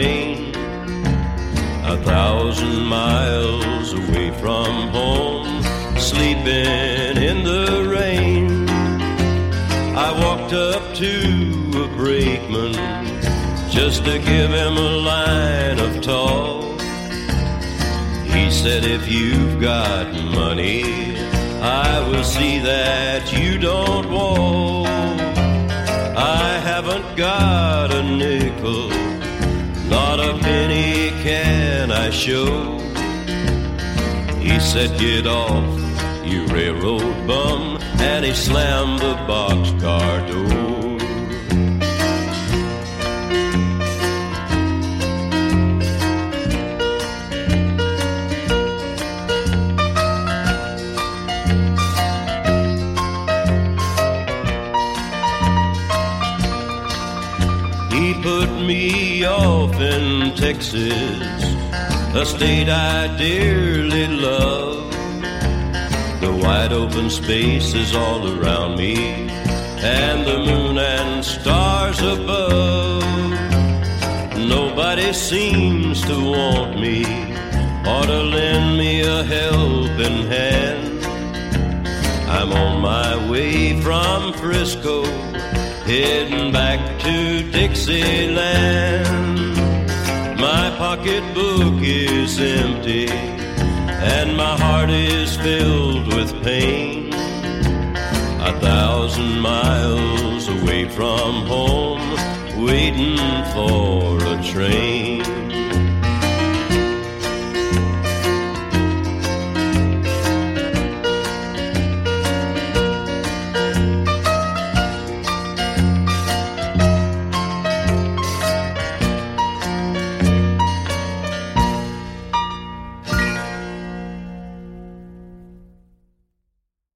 rain. 1,000 miles away from home, sleeping in the rain. I walked up to a brakeman just to give him a line of talk. He said, if you've got money, I will see that you don't walk. I haven't got a nickel, not a penny can I show. He said, get off, you railroad bum, and he slammed the boxcar door. He put me off in Texas, a state I dearly love. The wide open space is all around me, and the moon and stars above. Nobody seems to want me or to lend me a helping hand. I'm on my way from Frisco, heading back to Dixieland. My pocketbook is empty and my heart is filled with pain. 1,000 miles away from home, waiting for a train.